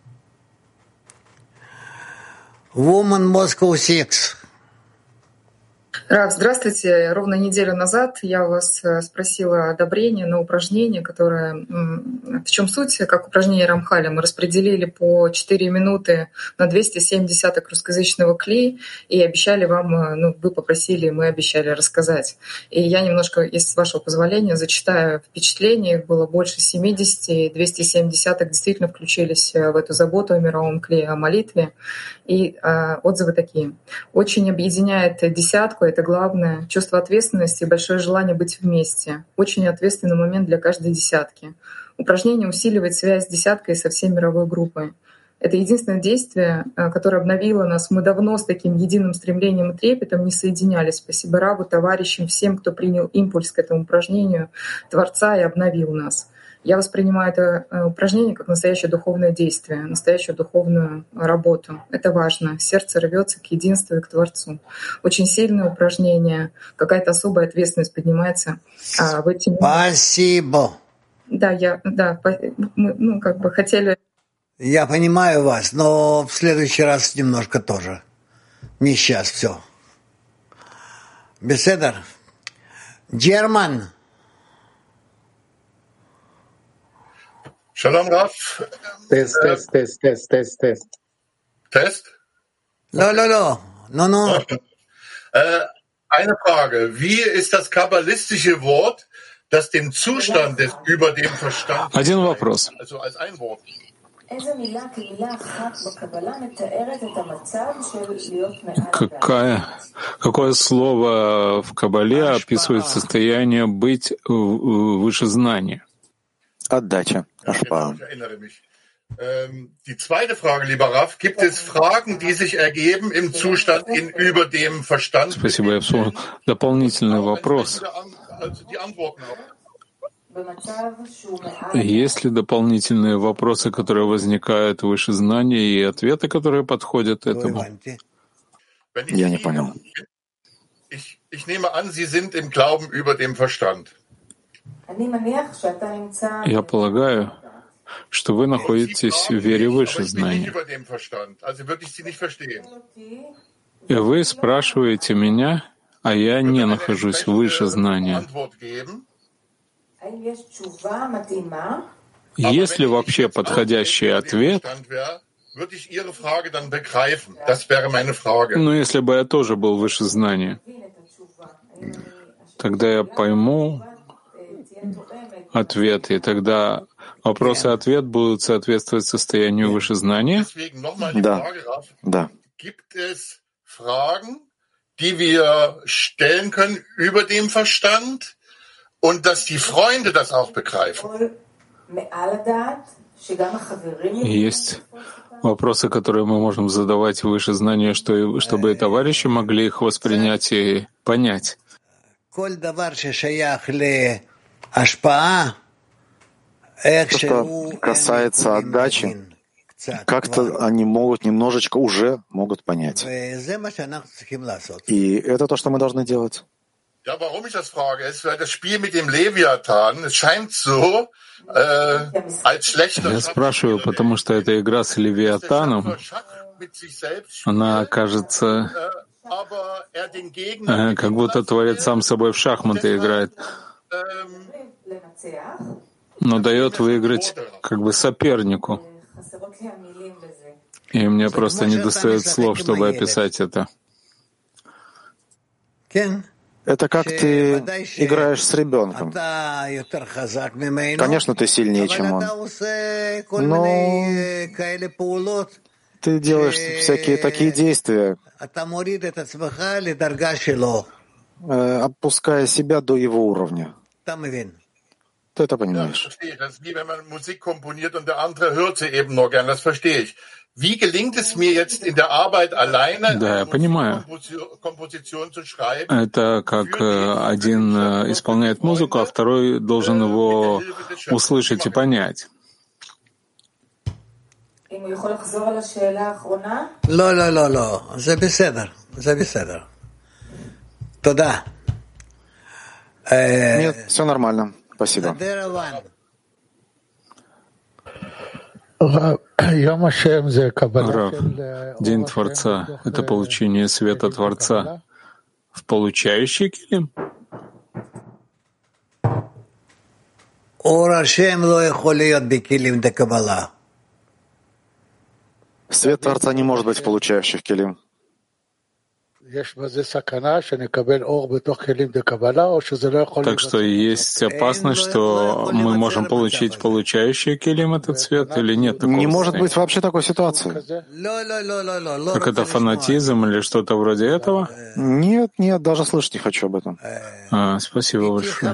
Woman Moscow Six. Рав, здравствуйте. Ровно неделю назад я у вас спросила одобрение на упражнение, которое... В чем суть? Как упражнение Рамхаля. Мы распределили по четыре минуты на двести семь десяток русскоязычного кли и обещали вам, ну, вы попросили, мы обещали рассказать. И я немножко, если с вашего позволения, зачитаю впечатления. Их было больше семидесяти, и двести семь десяток действительно включились в эту заботу о мировом кле, о молитве. И э, отзывы такие. Очень объединяет десятку, это главное, чувство ответственности и большое желание быть вместе. Очень ответственный момент для каждой десятки. Упражнение усиливает связь с десяткой со всей мировой группой. Это единственное действие, которое обновило нас. Мы давно с таким единым стремлением и трепетом не соединялись. Спасибо Раву, товарищам, всем, кто принял импульс к этому упражнению Творца и обновил нас. Я воспринимаю это упражнение как настоящее духовное действие, настоящую духовную работу. Это важно. Сердце рвется к единству и к Творцу. Очень сильное упражнение, какая-то особая ответственность поднимается а, в эти минуты. Спасибо. Да, я, да, мы, ну, как бы хотели... Я понимаю вас, но в следующий раз немножко тоже. Не сейчас все. Беседер. Герман. Shalom, Rav. Test, test, test, test, test, test. Test? No, no, no. No, no. Äh, eine Frage. Wie ist das kabbalistische Wort, das den Zustand des über dem Verstand... Один вопрос. Also als ein Wort. Какая, какое слово в Каббале описывает состояние быть выше знания? Отдача, ашпа. Die zweite Frage, lieber Rav, gibt es Fragen, die sich ergeben im Zustand in über dem Verstand? Спасибо, я вспомнил. Дополнительный вопрос. Есть ли дополнительные вопросы, которые возникают выше знания, и ответы, которые подходят этому? Я не понял. Ich, ich nehme an, Sie sind im Glauben über dem Verstand. Я полагаю, что вы находитесь в вере выше знания. И вы спрашиваете меня, а я не нахожусь выше знания. Есть ли вообще подходящий ответ? Ну, если бы я тоже был выше знания, тогда я пойму ответ, и тогда вопрос и ответ будут соответствовать состоянию выше знания? Да, да. Gibt es Fragen, die wir stellen können über dem Verstand und dass die Freunde das auch begreifen? Есть вопросы, которые мы можем задавать выше знания, что, чтобы и товарищи могли их воспринять и понять. То, что касается отдачи, как-то они могут немножечко уже могут понять. И это то, что мы должны делать. Ja, warum ich das frage, ist, weil das Spiel mit dem Leviathan, es scheint so, äh, als schlechter... Я спрашиваю, потому что эта игра с Левиатаном она кажется, как будто творец сам с собой в шахматы играет, но дает выиграть как бы сопернику. И мне просто не достает слов, чтобы описать это. Это как ты играешь с ребенком. Конечно, ты сильнее, чем он. Но ты делаешь всякие такие действия, опуская себя до его уровня. Ты это понимаешь? Да, я понимаю. Это как один исполняет музыку, а второй должен его услышать и понять. לא, לא, לא, לא. זה בסדר. זה בסדר. תודה. Нет, все нормально. Спасибо. Рав, День Творца — это получение света Творца в получающий килим? Свет Творца не может быть в получающих килим. Так что есть опасность, что мы можем получить получающий килим этот свет, или нет такого? Не может быть вообще такой ситуации. Как это фанатизм или что-то вроде этого? Нет, нет, даже слышать не хочу об этом. А, спасибо большое.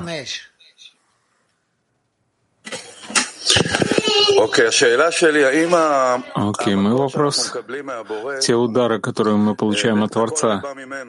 Окей, okay, мой вопрос. Те удары, которые мы получаем от Творца,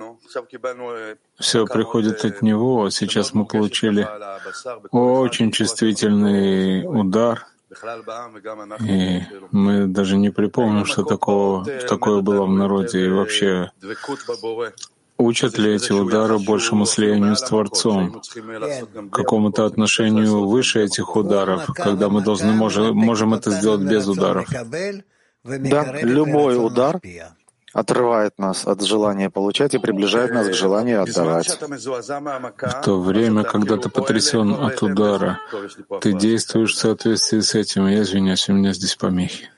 все приходит от Него. Сейчас мы получили очень чувствительный удар, и мы даже не припомним, что такого, такое было в народе. И вообще, учат ли эти удары большему слиянию с Творцом, какому-то отношению выше этих ударов, когда мы должны можем, можем это сделать без ударов? Да, любой удар отрывает нас от желания получать и приближает нас к желанию отдавать. В то время, когда ты потрясен от удара, ты действуешь в соответствии с этим. Я извиняюсь, у меня здесь помехи.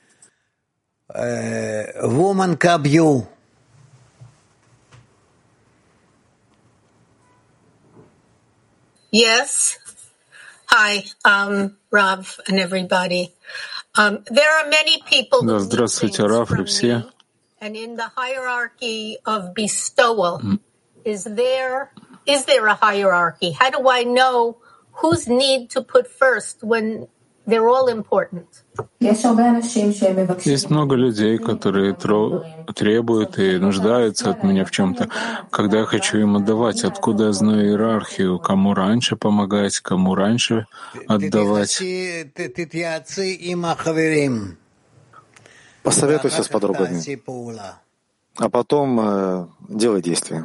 Yes. Hi, um, Rav and everybody. Um, there are many people да, здравствуйте, Рав и все. And in the hierarchy of bestowal, mm. is there is there a hierarchy? How do I know whose need to put first when they're all important? Есть много людей, которые требуют и нуждаются от меня в чем-то. Когда я хочу им отдавать, откуда я знаю иерархию, кому раньше помогать, кому раньше отдавать? Посоветуйся с подругами, а потом э, делай действия.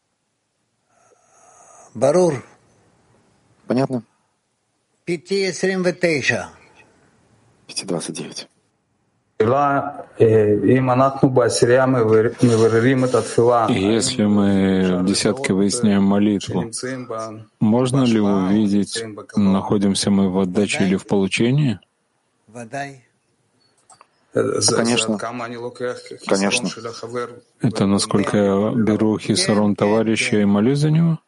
Барур. Понятно? пять двадцать девять. пять двадцать девять. Если мы в десятке выясняем молитву, можно ли увидеть, находимся мы в отдаче или в получении? Конечно. Конечно. Это насколько я беру хисарон товарища и молюсь за него?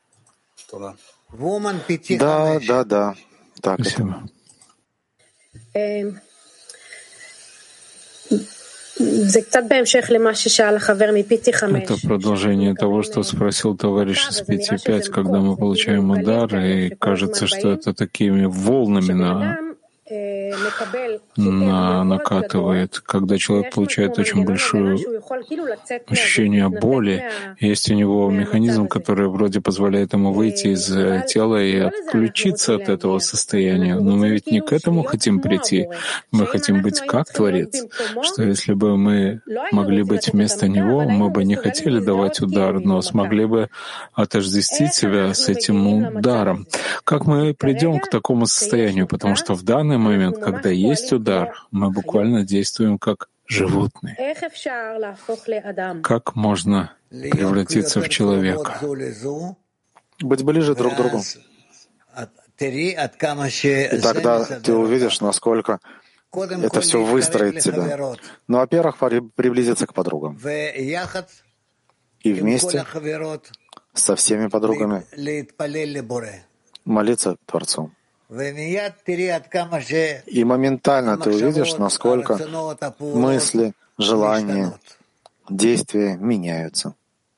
Да, да, да. Так. Спасибо. Это продолжение того, что спросил товарищ из пяти пять, когда мы получаем удар, и кажется, что это такими волнами на, на, накатывает. Когда человек получает очень большое ощущение боли, есть у него механизм, который вроде позволяет ему выйти из тела и отключиться от этого состояния. Но мы ведь не к этому хотим прийти. Мы хотим быть как Творец, что если бы мы могли быть вместо него, мы бы не хотели давать удар, но смогли бы отождествить себя с этим ударом. Как мы придем к такому состоянию? Потому что в данный момент, когда есть удар, мы буквально действуем как животные. Как можно превратиться в человека? Быть ближе друг к другу. И тогда ты увидишь, насколько это все выстроит тебя. Ну, во-первых, приблизиться к подругам. И вместе со всеми подругами молиться Творцу. И моментально ты увидишь, насколько мысли, желания, действия меняются.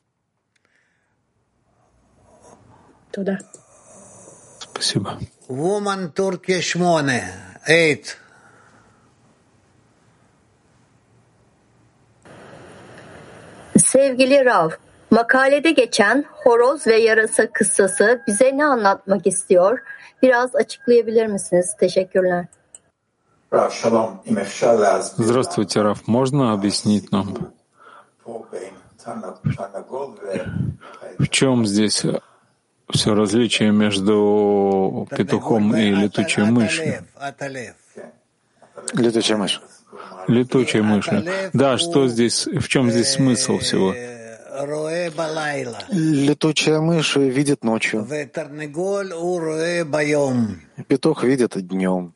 Туда. Спасибо. Woman Turkey восемь. Eight. Sevgili Rav, makalede geçen horoz ve yarasa kıssası bize ne anlatmak istiyor? Biraz açıklayabilir misiniz? Teşekkürler. Здравствуйте, Раф. Можно объяснить нам, в чем здесь все различие между петухом и летучей мышью? Летучая мышь. Летучей мышью. Да, что здесь, в чем здесь смысл всего? Летучая мышь видит ночью. Петух видит днем.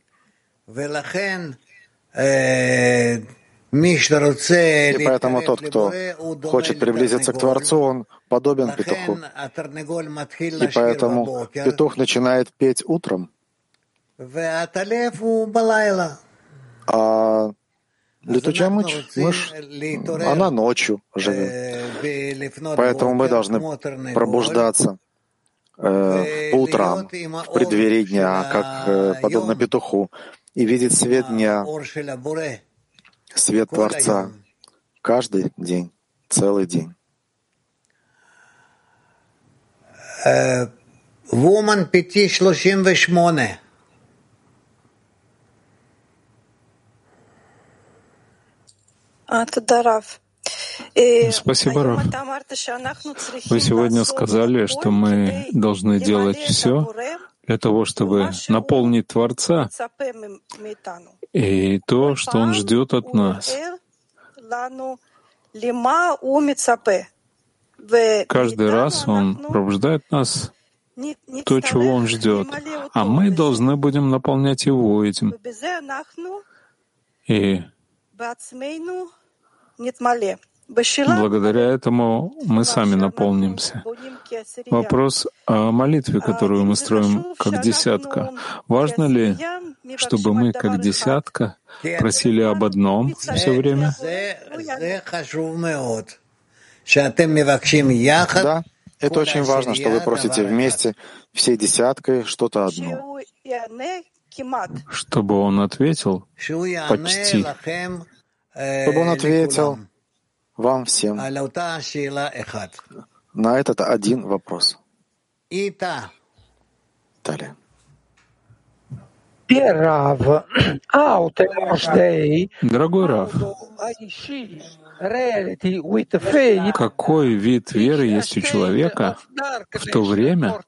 И поэтому тот, кто хочет приблизиться к Творцу, он подобен петуху. И поэтому петух начинает петь утром, а летучая мышь, мышь, она ночью живет. Поэтому мы должны пробуждаться э, по утрам, в преддверии дня, как э, подобно петуху, и видеть свет дня, свет Творца каждый день, целый день. Woman пять שלושים ושמונה. Спасибо, Раф. Вы сегодня сказали, что мы должны делать все для того, чтобы наполнить Творца и то, что Он ждет от нас. Каждый раз Он пробуждает нас то, чего Он ждет, а мы должны будем наполнять Его этим. И благодаря этому мы сами наполнимся. Вопрос о молитве, которую мы строим как десятка. Важно ли, чтобы мы как десятка просили об одном все время? Да, это очень важно, что вы просите вместе, всей десяткой, что-то одно. Чтобы Он ответил почти. Чтобы Он ответил вам всем на этот один вопрос. Далее. Дорогой Рав, какой вид веры есть у человека в то время,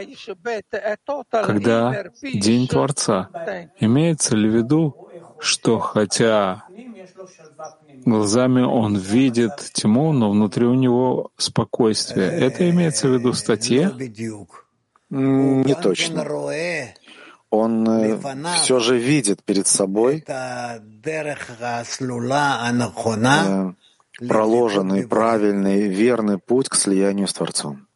когда День Творца? Имеется ли в виду, что хотя глазами он видит тьму, но внутри у него спокойствие? Это имеется в виду в статье? Не точно. Он э, все же видит перед собой э, проложенный, правильный, верный путь к слиянию с Творцом.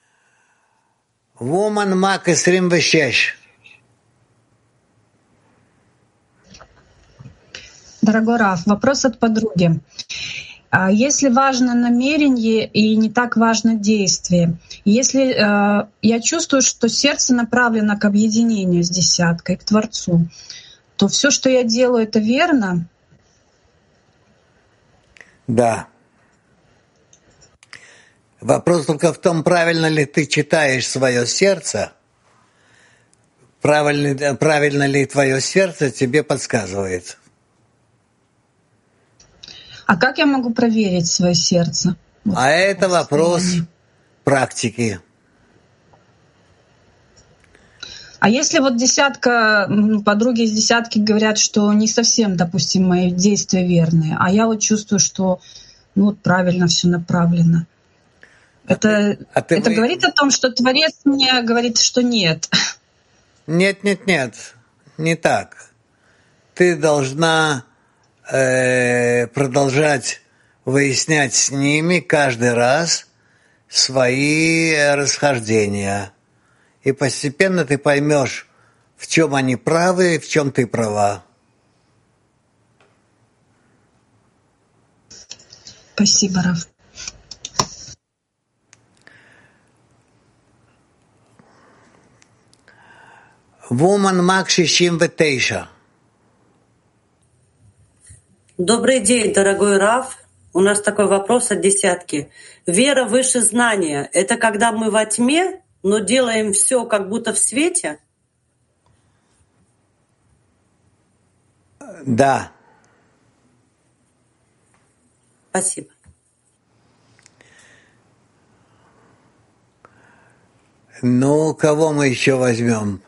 Дорогой Раф, вопрос от подруги. Если важно намерение и не так важно действие, если э, я чувствую, что сердце направлено к объединению с десяткой, к Творцу, то все, что я делаю, это верно? Да. Вопрос только в том, правильно ли ты читаешь свое сердце, правильно, правильно ли твое сердце тебе подсказывает. А как я могу проверить свое сердце? А это вопрос практики. А если вот десятка, подруги из десятки говорят, что не совсем, допустим, мои действия верные, а я вот чувствую, что ну вот правильно все направлено. Это, а ты, это вы... говорит о том, что Творец мне говорит, что нет. Нет, нет, нет, не так. Ты должна э, продолжать выяснять с ними каждый раз свои расхождения. И постепенно ты поймешь, в чем они правы и в чем ты права. Спасибо, Рав. Woman Max шестьдесят девять. Добрый день, дорогой Рав. У нас такой вопрос от десятки. Вера выше знания — это когда мы во тьме, но делаем все как будто в свете? Да. Спасибо. Ну, кого мы еще возьмем?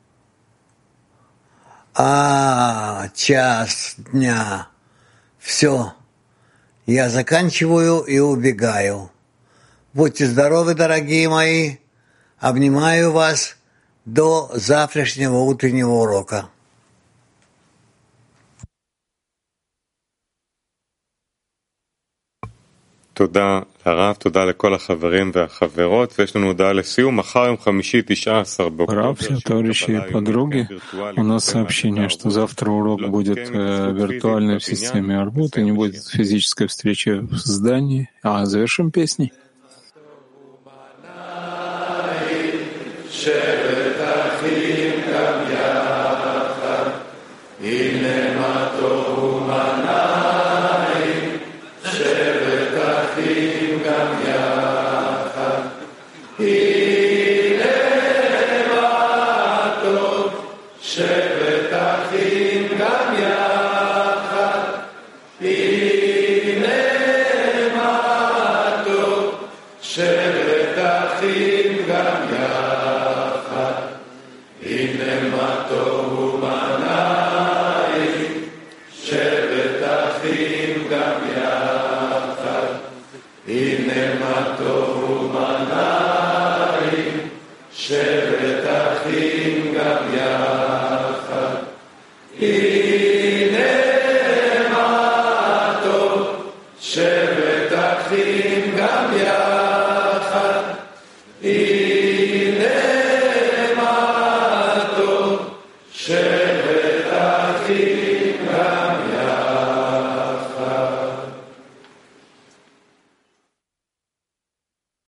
А, час дня. Все. Я заканчиваю и убегаю. Будьте здоровы, дорогие мои. Обнимаю вас до завтрашнего утреннего урока. תודה לרב, תודה לכל החברים והחברות, ויש לנו הודעה לסיום, מחר יום חמישי תשעה עשר באוקטובר. Все товарищи и подруги, у нас сообщение, что завтра урок будет э, виртуальный в системе Арбут, и не будет физической встречи в здании, а завершим песней. שבט אחים גם יחד